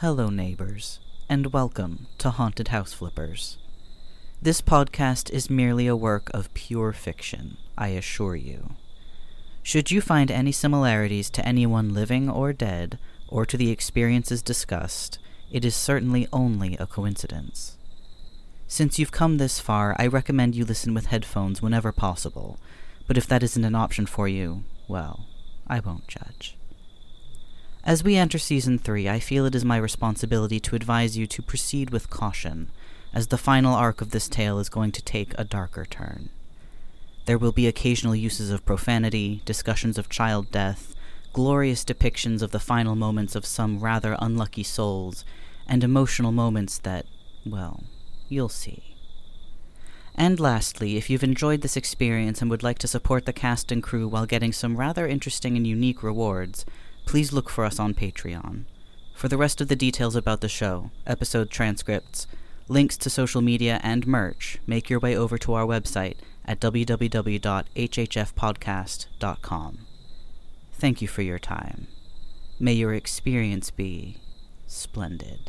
Hello, neighbors, and welcome to Haunted House Flippers. This podcast is merely a work of pure fiction, I assure you. Should you find any similarities to anyone living or dead, or to the experiences discussed, it is certainly only a coincidence. Since you've come this far, I recommend you listen with headphones whenever possible, but if that isn't an option for you, well, I won't judge. As we enter Season 3, I feel it is my responsibility to advise you to proceed with caution, as the final arc of this tale is going to take a darker turn. There will be occasional uses of profanity, discussions of child death, glorious depictions of the final moments of some rather unlucky souls, and emotional moments that, well, you'll see. And lastly, if you've enjoyed this experience and would like to support the cast and crew while getting some rather interesting and unique rewards, please look for us on Patreon. For the rest of the details about the show, episode transcripts, links to social media, and merch, make your way over to our website at www.hhfpodcast.com. Thank you for your time. May your experience be splendid.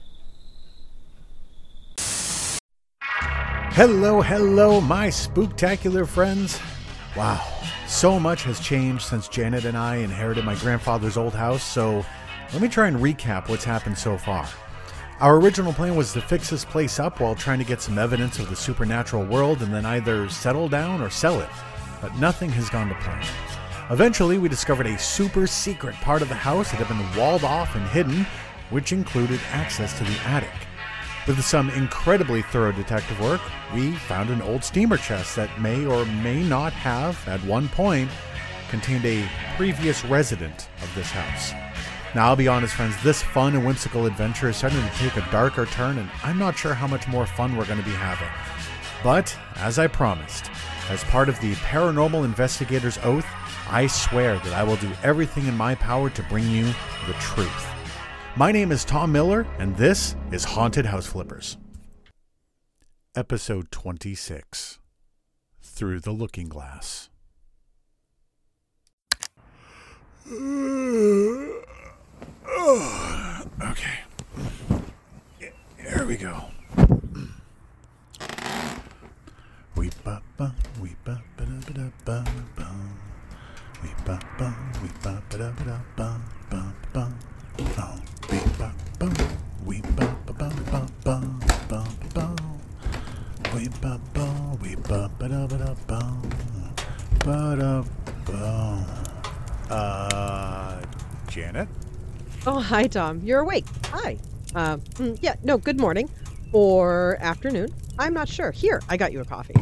Hello, my spooktacular friends. Wow, so much has changed since Janet and I inherited my grandfather's old house, so let me try and recap what's happened so far. Our original plan was to fix this place up while trying to get some evidence of the supernatural world and then either settle down or sell it, but nothing has gone to plan. Eventually, we discovered a super secret part of the house that had been walled off and hidden, which included access to the attic. With some incredibly thorough detective work, we found an old steamer chest that may or may not have, at one point, contained a previous resident of this house. Now, I'll be honest, friends, this fun and whimsical adventure is starting to take a darker turn, and I'm not sure how much more fun we're going to be having. But, as I promised, as part of the Paranormal Investigator's Oath, I swear that I will do everything in my power to bring you the truth. My name is Tom Miller, and this is Haunted House Flippers. Episode 26, Through the Looking Glass. Okay. Here we go. We ba ba, we ba ba da ba da ba ba. We ba ba, we ba ba da ba da ba ba ba. Oh, we ba ba, we ba ba ba ba ba ba ba. We ba ba, we ba ba da ba da ba ba da ba. Janet? Oh, hi, Tom. You're awake. Hi. Good morning. Or afternoon. I'm not sure. Here, I got you a coffee.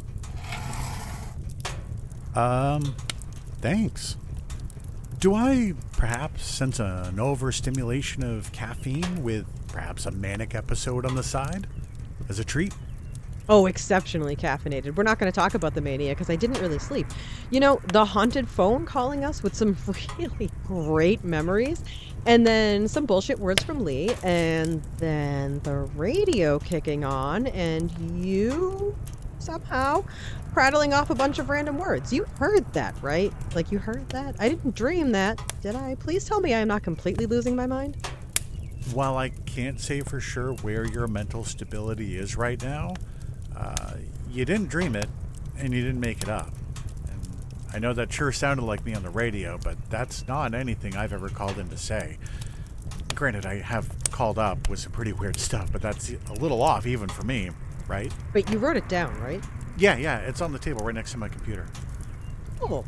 Thanks. Do I perhaps sense an overstimulation of caffeine with perhaps a manic episode on the side as a treat? Oh, exceptionally caffeinated. We're not going to talk about the mania because I didn't really sleep. You know, the haunted phone calling us with some really great memories, and then some bullshit words from Lee, and then the radio kicking on, and you somehow prattling off a bunch of random words. You heard that, right? Like, you heard that? I didn't dream that, did I? Please tell me I am not completely losing my mind. While I can't say for sure where your mental stability is right now, you didn't dream it, and you didn't make it up. And I know that sure sounded like me on the radio, but that's not anything I've ever called in to say. Granted, I have called up with some pretty weird stuff, but that's a little off even for me, right? Wait, you wrote it down, right? Yeah, it's on the table right next to my computer. Oh.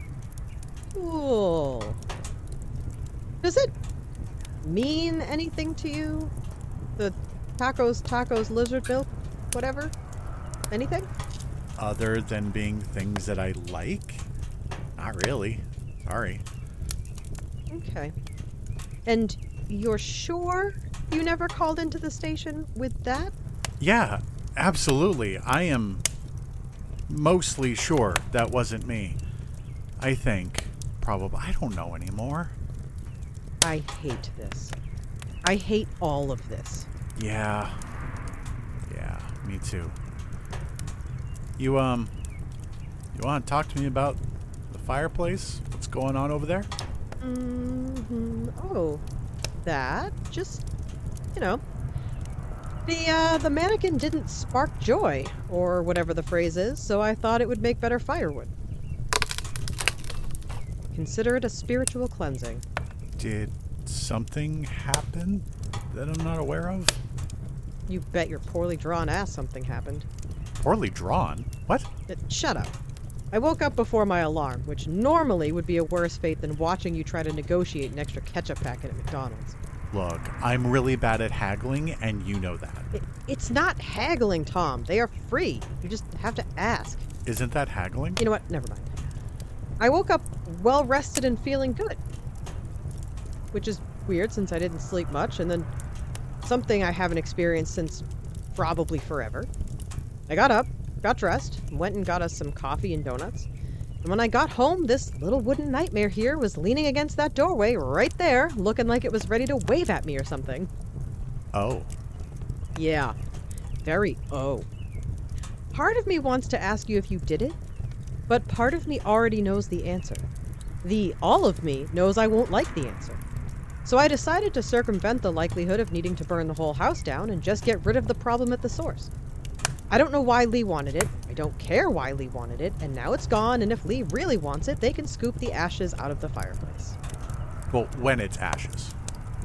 Cool. Does it mean anything to you? The tacos, lizard milk, whatever? Anything? Other than being things that I like? Not really. Sorry. Okay. And you're sure you never called into the station with that? Yeah, absolutely. I am mostly sure that wasn't me. I think. Probably. I don't know anymore. I hate this. I hate all of this. Yeah, me too. You want to talk to me about the fireplace? What's going on over there? Oh, that? Just you know, the mannequin didn't spark joy, or whatever the phrase is, so I thought it would make better firewood. Consider it a spiritual cleansing. Did something happen that I'm not aware of? You bet your poorly drawn ass something happened. Poorly drawn? What? Shut up. I woke up before my alarm, which normally would be a worse fate than watching you try to negotiate an extra ketchup packet at McDonald's. Look, I'm really bad at haggling, and you know that. It's not haggling, Tom. They are free. You just have to ask. Isn't that haggling? You know what? Never mind. I woke up well-rested and feeling good. Which is weird since I didn't sleep much, and then something I haven't experienced since probably forever. I got up, got dressed, went and got us some coffee and donuts. And when I got home, this little wooden nightmare here was leaning against that doorway right there, looking like it was ready to wave at me or something. Oh. Yeah. Very oh. Part of me wants to ask you if you did it, but part of me already knows the answer. The all of me knows I won't like the answer. So I decided to circumvent the likelihood of needing to burn the whole house down and just get rid of the problem at the source. I don't know why Lee wanted it, I don't care why Lee wanted it, and now it's gone, and if Lee really wants it, they can scoop the ashes out of the fireplace. Well, when it's ashes.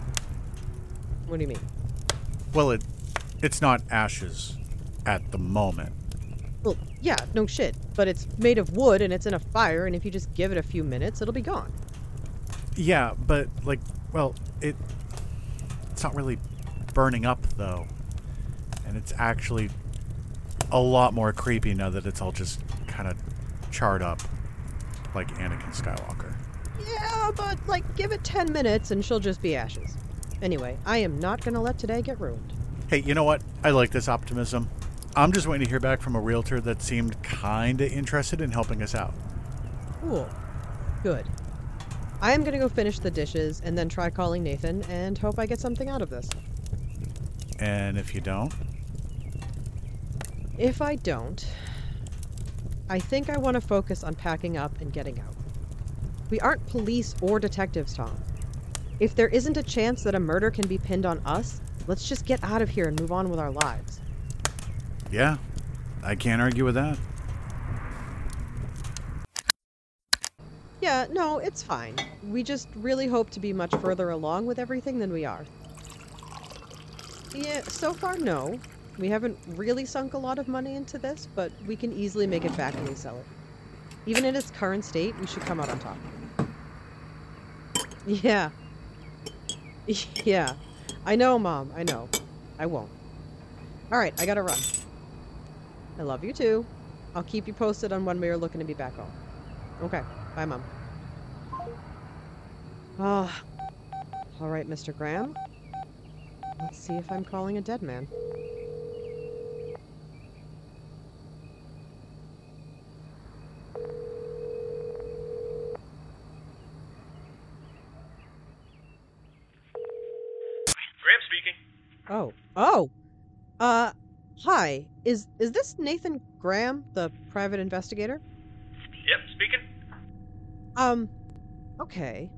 What do you mean? Well, it's not ashes at the moment. Well, yeah, no shit, but it's made of wood and it's in a fire, and if you just give it a few minutes, it'll be gone. Yeah, but, well, it's not really burning up, though. And it's actually a lot more creepy now that it's all just kind of charred up, like Anakin Skywalker. Yeah, but, give it 10 minutes and she'll just be ashes. Anyway, I am not gonna let today get ruined. Hey, you know what? I like this optimism. I'm just waiting to hear back from a realtor that seemed kinda interested in helping us out. Cool. Good. I am gonna go finish the dishes and then try calling Nathan and hope I get something out of this. And if you don't? If I don't, I think I want to focus on packing up and getting out. We aren't police or detectives, Tom. If there isn't a chance that a murder can be pinned on us, let's just get out of here and move on with our lives. Yeah, I can't argue with that. Yeah, no, it's fine. We just really hope to be much further along with everything than we are. Yeah, so far, no. We haven't really sunk a lot of money into this, but we can easily make it back when we sell it. Even in its current state, we should come out on top. Yeah. Yeah. I know, Mom. I know. I won't. Alright, I gotta run. I love you too. I'll keep you posted on when we are looking to be back home. Okay. Bye, Mom. Ah. Alright, Mr. Graham. Let's see if I'm calling a dead man. Graham speaking. Oh. Hi. Is this Nathan Graham, the private investigator? Yep, speaking. Okay.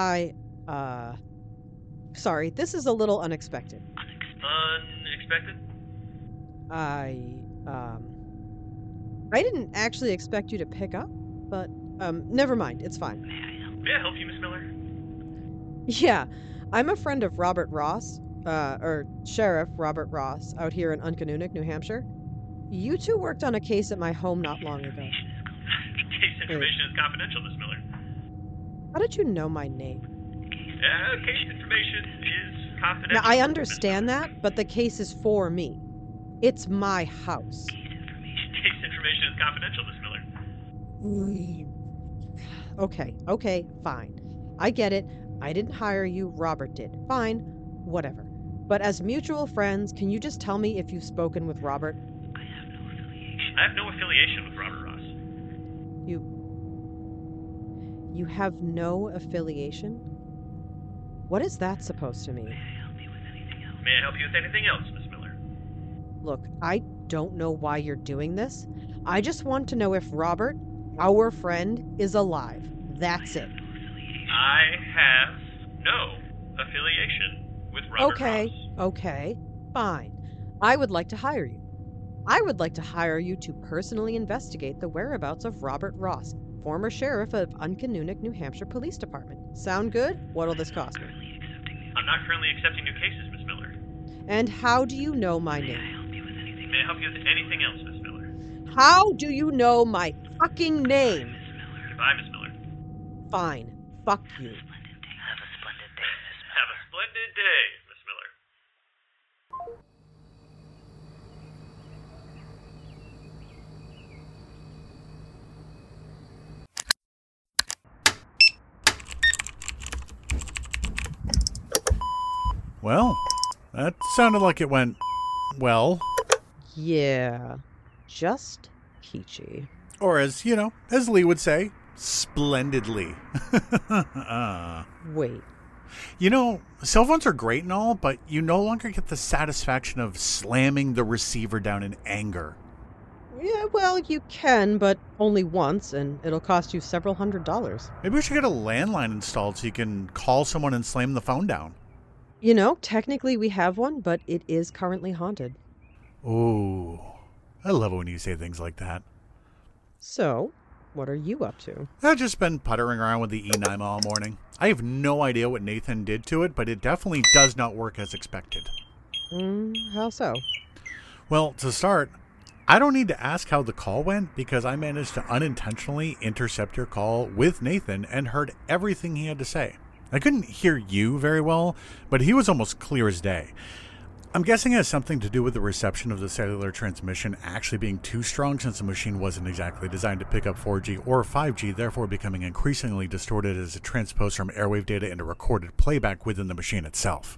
Sorry, this is a little unexpected. Unexpected? I didn't actually expect you to pick up, but, never mind, it's fine. May I help you, Miss Miller? Yeah, I'm a friend of Robert Ross, or Sheriff Robert Ross, out here in Uncanunic, New Hampshire. You two worked on a case at my home not long ago. Case information is confidential, Miss Miller. How did you know my name? Case information is confidential. Now, I understand that, but the case is for me. It's my house. Case information is confidential, Miss Miller. Okay, fine. I get it. I didn't hire you, Robert did. Fine, whatever. But as mutual friends, can you just tell me if you've spoken with Robert? I have no affiliation with Robert Ross. You have no affiliation? What is that supposed to mean? May I help you with anything else, Miss Miller? Look, I don't know why you're doing this. I just want to know if Robert, our friend, is alive. That's it. I have no affiliation with Robert Ross. Okay, fine. I would like to hire you. I would like to hire you to personally investigate the whereabouts of Robert Ross, former sheriff of Uncanunic, New Hampshire Police Department. Sound good? What'll this cost me? I'm not currently accepting new cases, Miss Miller. And how do you know my name? May I help you with anything else, Miss Miller? How do you know my fucking name? Goodbye, Miss Miller. Fine. Fuck you. Have a splendid day, Miss Miller. Well, that sounded like it went well. Yeah. Just peachy. Or as Lee would say, splendidly. Wait. Cell phones are great and all, but you no longer get the satisfaction of slamming the receiver down in anger. Yeah, well, you can, but only once, and it'll cost you several $100s. Maybe we should get a landline installed so you can call someone and slam the phone down. Technically we have one, but it is currently haunted. Ooh, I love it when you say things like that. So, what are you up to? I've just been puttering around with the E9 all morning. I have no idea what Nathan did to it, but it definitely does not work as expected. How so? Well, to start, I don't need to ask how the call went because I managed to unintentionally intercept your call with Nathan and heard everything he had to say. I couldn't hear you very well, but he was almost clear as day. I'm guessing it has something to do with the reception of the cellular transmission actually being too strong since the machine wasn't exactly designed to pick up 4G or 5G, therefore becoming increasingly distorted as it transposed from airwave data into recorded playback within the machine itself.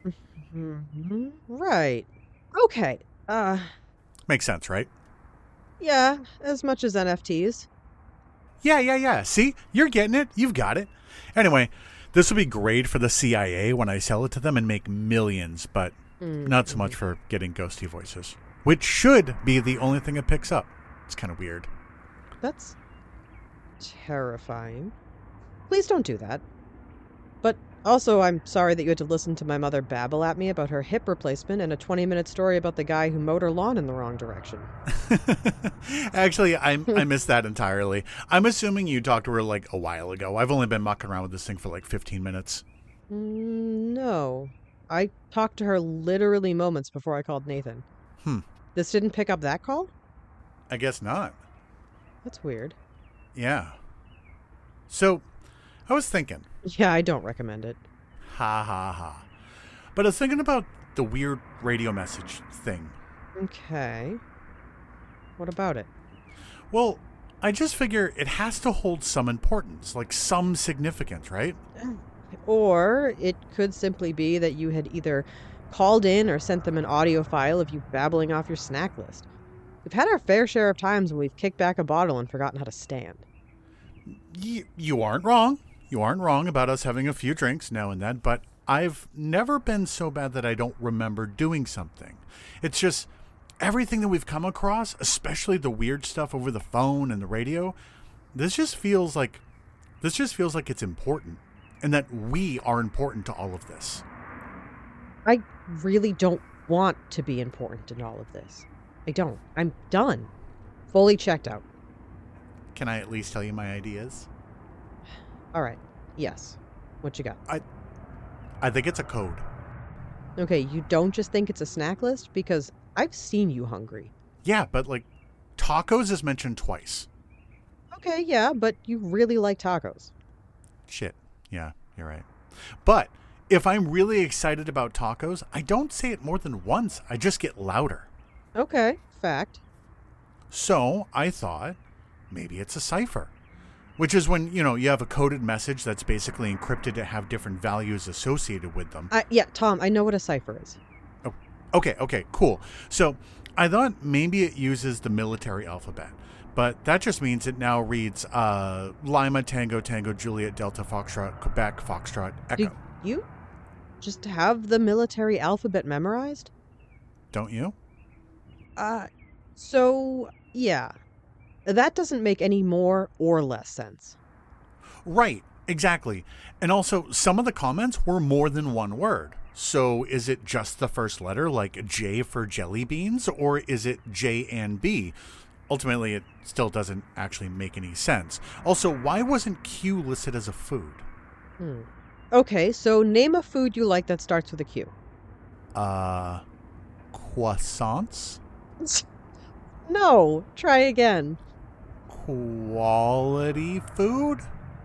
Right. Okay. Makes sense, right? Yeah, as much as NFTs. Yeah. See? You're getting it. You've got it. Anyway, this will be great for the CIA when I sell it to them and make millions, but not so much for getting ghosty voices, which should be the only thing it picks up. It's kind of weird. That's terrifying. Please don't do that. But also, I'm sorry that you had to listen to my mother babble at me about her hip replacement and a 20-minute story about the guy who mowed her lawn in the wrong direction. Actually, I missed that entirely. I'm assuming you talked to her like a while ago. I've only been mucking around with this thing for like 15 minutes. No. I talked to her literally moments before I called Nathan. This didn't pick up that call? I guess not. That's weird. Yeah. So, I was thinking. Yeah, I don't recommend it. Ha ha ha. But I was thinking about the weird radio message thing. Okay. What about it? Well, I just figure it has to hold some importance, like some significance, right? Or it could simply be that you had either called in or sent them an audio file of you babbling off your snack list. We've had our fair share of times when we've kicked back a bottle and forgotten how to stand. You aren't wrong. You aren't wrong about us having a few drinks now and then, but I've never been so bad that I don't remember doing something. It's just everything that we've come across, especially the weird stuff over the phone and the radio, this just feels like it's important and that we are important to all of this. I really don't want to be important in all of this. I don't. I'm done. Fully checked out. Can I at least tell you my ideas? All right. Yes. What you got? I think it's a code. Okay, you don't just think it's a snack list? Because I've seen you hungry. Yeah, but like tacos is mentioned twice. Okay, yeah, but you really like tacos. Shit. Yeah, you're right. But if I'm really excited about tacos, I don't say it more than once. I just get louder. Okay, fact. So I thought maybe it's a cipher, which is when, you have a coded message that's basically encrypted to have different values associated with them. Yeah, Tom, I know what a cipher is. Oh, okay, cool. So I thought maybe it uses the military alphabet, but that just means it now reads Lima, Tango, Tango, Juliet, Delta, Foxtrot, Quebec, Foxtrot, Echo. Do you just have the military alphabet memorized? Don't you? So, yeah. That doesn't make any more or less sense. Right, exactly. And also, some of the comments were more than one word. So is it just the first letter, like J for jelly beans, or is it J and B? Ultimately, it still doesn't actually make any sense. Also, why wasn't Q listed as a food? Okay, so name a food you like that starts with a Q. Croissants? No, try again. Quality food?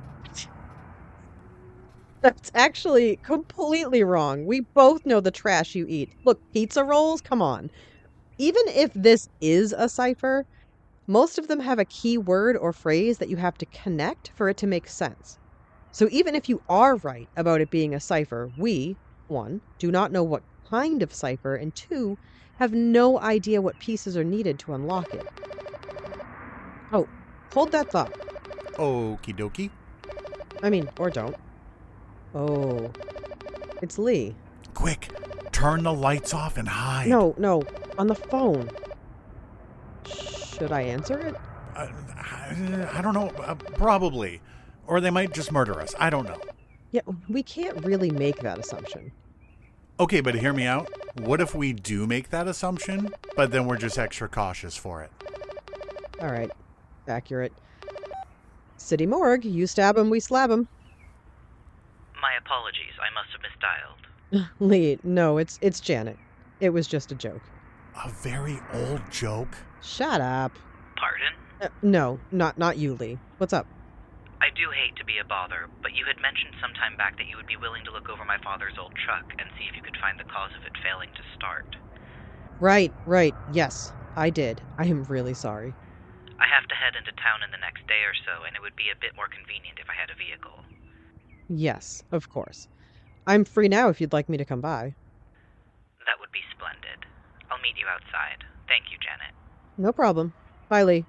That's actually completely wrong. We both know the trash you eat. Look, pizza rolls, come on. Even if this is a cipher, most of them have a key word or phrase that you have to connect for it to make sense. So even if you are right about it being a cipher, we, 1, do not know what kind of cipher, and 2, have no idea what pieces are needed to unlock it. Oh, hold that thought. Okie dokie. Or don't. Oh, it's Lee. Quick, turn the lights off and hide. No, on the phone. Should I answer it? I don't know. Probably. Or they might just murder us. I don't know. Yeah, we can't really make that assumption. Okay, but hear me out. What if we do make that assumption, but then we're just extra cautious for it? All right, accurate. City morgue, you stab him, we slab him. My apologies, I must have misdialed. Lee, no, it's Janet. It was just a joke. A very old joke? Shut up. Pardon? No, not you, Lee. What's up? I do hate to be a bother, but you had mentioned some time back that you would be willing to look over my father's old truck and see if you could find the cause of it failing to start. Right. Yes, I did. I am really sorry. I have to head into town in the next day or so, and it would be a bit more convenient if I had a vehicle. Yes, of course. I'm free now if you'd like me to come by. That would be splendid. I'll meet you outside. Thank you, Janet. No problem. Bye, Lee.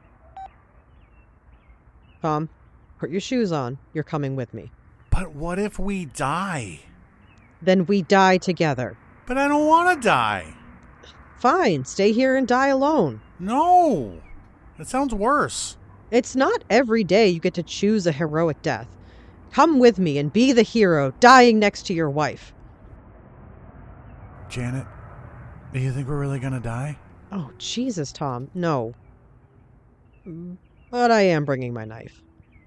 Tom, put your shoes on. You're coming with me. But what if we die? Then we die together. But I don't want to die. Fine, stay here and die alone. No. That sounds worse. It's not every day you get to choose a heroic death. Come with me and be the hero, dying next to your wife. Janet, do you think we're really going to die? Oh, Jesus, Tom, no. But I am bringing my knife.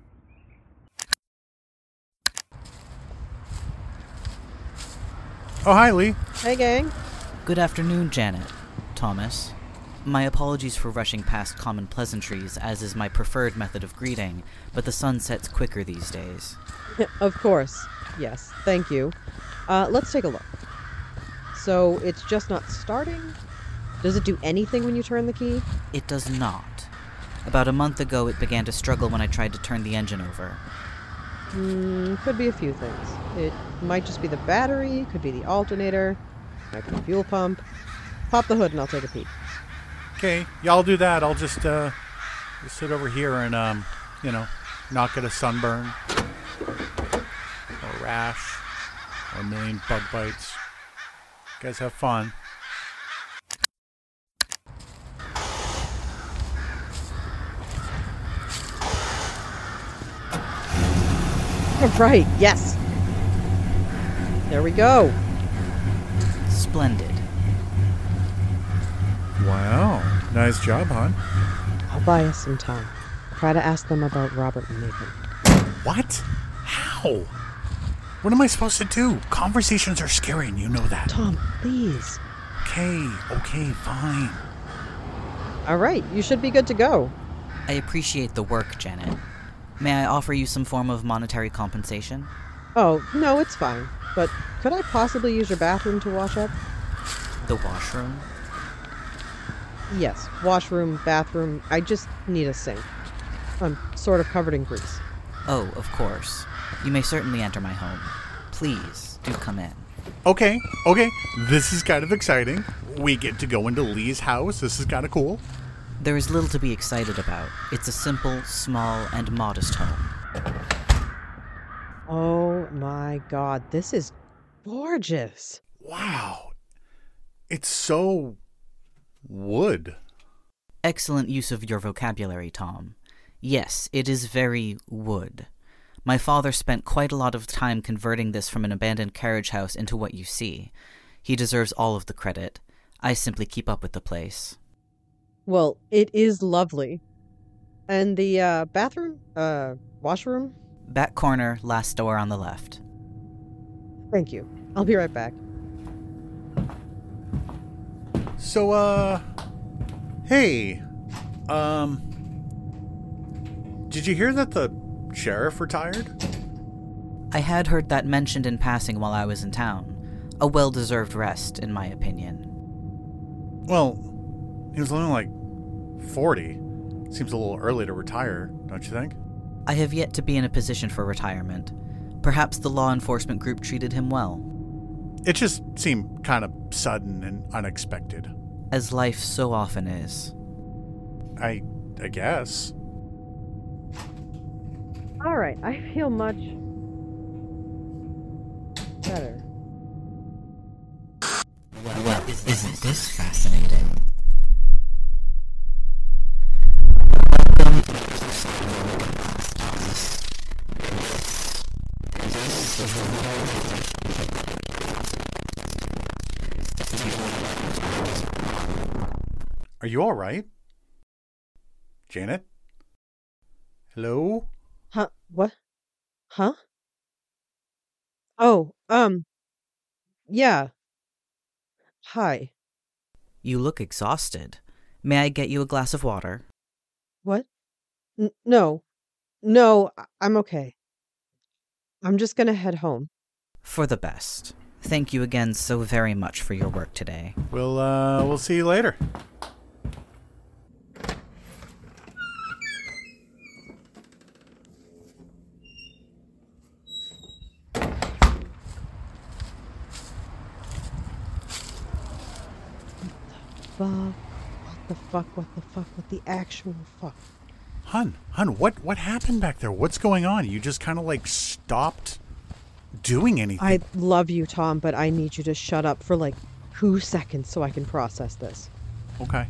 Oh, hi, Lee. Hey, gang. Good afternoon, Janet. Thomas. My apologies for rushing past common pleasantries, as is my preferred method of greeting, but the sun sets quicker these days. Of course. Yes, thank you. Let's take a look. So, it's just not starting? Does it do anything when you turn the key? It does not. About a month ago, it began to struggle when I tried to turn the engine over. Could be a few things. It might just be the battery, could be the alternator, might be the fuel pump. Pop the hood and I'll take a peek. Okay, y'all do that. I'll just sit over here and, not get a sunburn, or a rash, or a million bug bites. You guys have fun. Right, yes. There we go. Splendid. Wow, nice job, hon. I'll buy us some time. Try to ask them about Robert and Nathan. What? How? What am I supposed to do? Conversations are scary and you know that. Tom, please. Okay, fine. All right, you should be good to go. I appreciate the work, Janet. May I offer you some form of monetary compensation? Oh, no, it's fine. But could I possibly use your bathroom to wash up? The washroom? Yes, washroom, bathroom. I just need a sink. I'm sort of covered in grease. Oh, of course. You may certainly enter my home. Please, do come in. Okay. This is kind of exciting. We get to go into Lee's house. This is kind of cool. There is little to be excited about. It's a simple, small, and modest home. Oh my god, this is gorgeous. Wow. It's so wood. Excellent use of your vocabulary, Tom. Yes, it is very wood. My father spent quite a lot of time converting this from an abandoned carriage house into what you see. He deserves all of the credit. I simply keep up with the place. Well, it is lovely. And the bathroom? Washroom? Back corner, last door on the left. Thank you. I'll be right back. So, hey, did you hear that the sheriff retired? I had heard that mentioned in passing while I was in town. A well-deserved rest, in my opinion. Well, he was only like 40. Seems a little early to retire, don't you think? I have yet to be in a position for retirement. Perhaps the law enforcement group treated him well. It just seemed kind of sudden and unexpected. As life so often is. I guess. All right, I feel much better. Well, isn't this fascinating? Are you all right? Janet? Hello? Huh? What? Huh? Oh, yeah. Hi. You look exhausted. May I get you a glass of water? What? No. No, I'm okay. I'm just gonna head home. For the best. Thank you again so very much for your work today. We'll see you later. What the actual fuck? Hun, what happened back there? What's going on? You just kind of like stopped doing anything. I love you, Tom, but I need you to shut up for like 2 seconds so I can process this. Okay.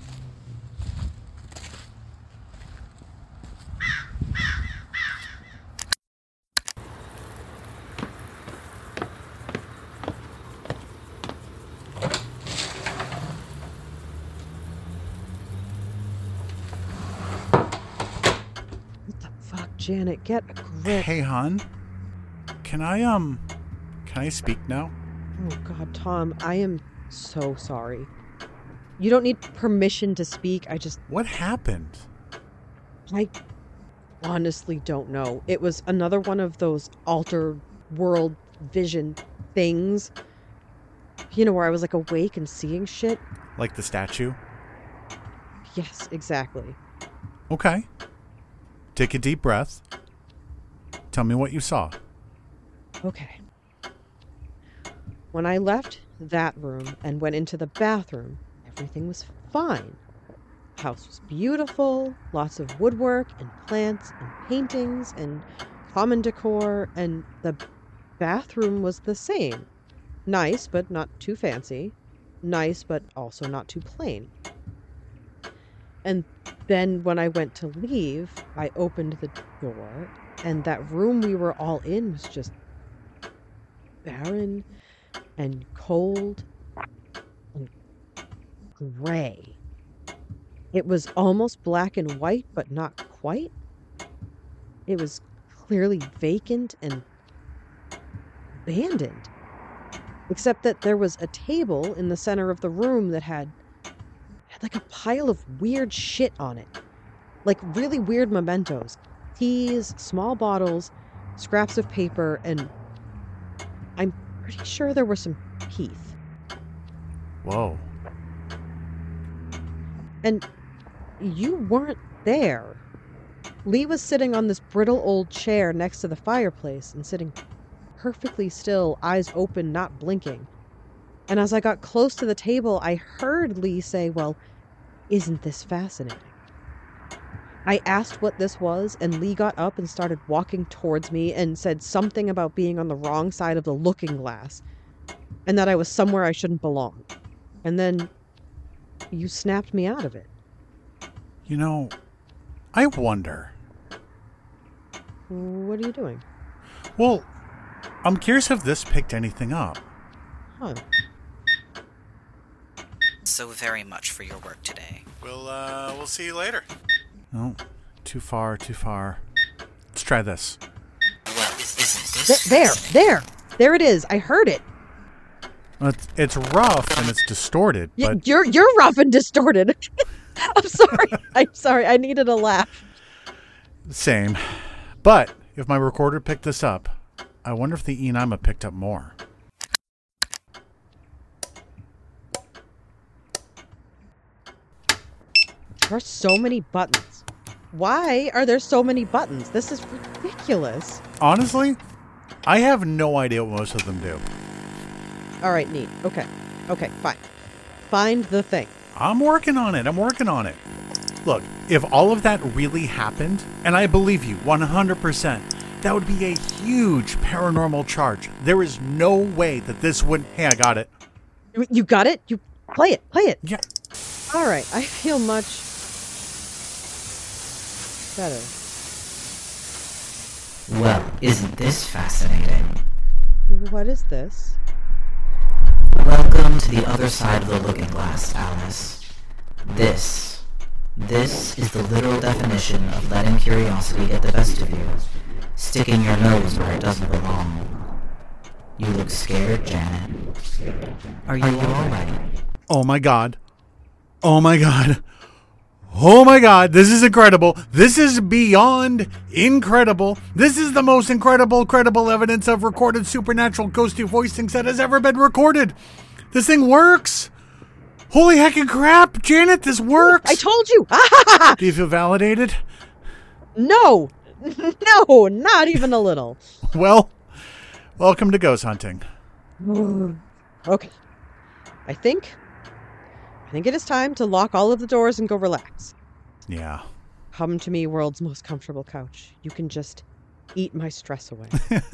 Janet, get a grip. Hey, hon. Can I speak now? Oh, God, Tom, I am so sorry. You don't need permission to speak. What happened? I honestly don't know. It was another one of those altered world vision things. You know, where I was like awake and seeing shit. Like the statue? Yes, exactly. Okay. Take a deep breath. Tell me what you saw. Okay. When I left that room and went into the bathroom, everything was fine. The house was beautiful, lots of woodwork and plants and paintings and common decor, and the bathroom was the same. Nice, but not too fancy. Nice, but also not too plain. And then when I went to leave, I opened the door, and that room we were all in was just barren and cold and gray. It was almost black and white, but not quite. It was clearly vacant and abandoned, except that there was a table in the center of the room that had like a pile of weird shit on it. Like really weird mementos. Keys, small bottles, scraps of paper, and I'm pretty sure there were some teeth. Whoa. And you weren't there. Lee was sitting on this brittle old chair next to the fireplace and sitting perfectly still, eyes open, not blinking. And as I got close to the table, I heard Lee say, "Well, isn't this fascinating?" I asked what this was, and Lee got up and started walking towards me and said something about being on the wrong side of the looking glass and that I was somewhere I shouldn't belong. And then you snapped me out of it. You know, I wonder. What are you doing? Well, I'm curious if this picked anything up. Huh. So very much for your work today. We'll see you later. Oh, too far. Let's try this. Well, isn't this... There it is. I heard it. It's rough and it's distorted, but... You're rough and distorted. I'm sorry. I needed a laugh. Same. But if my recorder picked this up, I wonder if the Enima picked up more. There are so many buttons. Why are there so many buttons? This is ridiculous. Honestly, I have no idea what most of them do. All right, neat. Okay, fine. Find the thing. I'm working on it. Look, if all of that really happened, and I believe you 100%, that would be a huge paranormal charge. There is no way that this wouldn't... Hey, I got it. You got it? You play it. Yeah. All right, I feel much better. Well, isn't this fascinating? What is this? Welcome to the other side of the looking glass, Alice. This is the literal definition of letting curiosity get the best of you. Sticking your nose where it doesn't belong. You look scared, Janet. Are you alright? Oh my god. This is incredible. This is beyond incredible. This is the most credible evidence of recorded supernatural ghostly voicings that has ever been recorded. This thing works. Holy heckin' crap, Janet, this works. I told you. Do you feel validated? No, not even a little. Well, welcome to ghost hunting. Okay. I think it is time to lock all of the doors and go relax. Yeah. Come to me, world's most comfortable couch. You can just eat my stress away.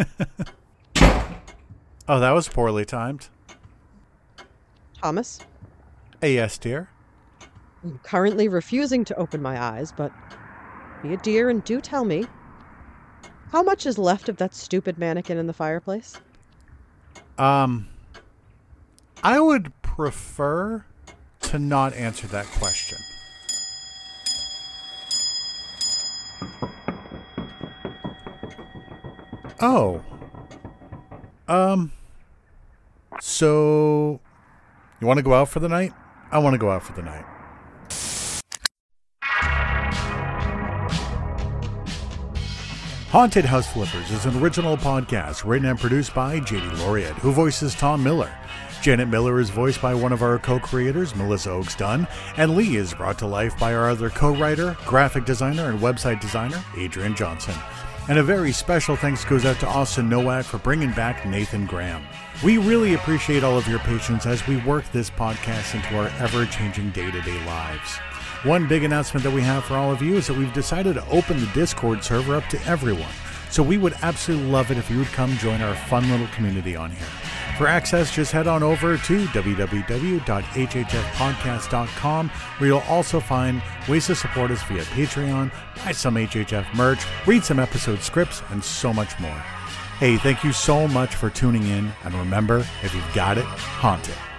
Oh, that was poorly timed. Thomas? Yes, dear. I'm currently refusing to open my eyes, but be a dear and do tell me, how much is left of that stupid mannequin in the fireplace? I would prefer to not answer that question. Oh. So you want to go out for the night? I want to go out for the night. Haunted House Flippers is an original podcast written and produced by J.D. Laureate, who voices Tom Miller. Janet Miller is voiced by one of our co-creators, Melissa Oakes Dunn, and Lee is brought to life by our other co-writer, graphic designer, and website designer, Adrian Johnson. And a very special thanks goes out to Austin Nowak for bringing back Nathan Graham. We really appreciate all of your patience as we work this podcast into our ever-changing day-to-day lives. One big announcement that we have for all of you is that we've decided to open the Discord server up to everyone. So we would absolutely love it if you would come join our fun little community on here. For access, just head on over to www.hhfpodcast.com, where you'll also find ways to support us via Patreon, buy some HHF merch, read some episode scripts, and so much more. Hey, thank you so much for tuning in, and remember, if you've got it, haunt it.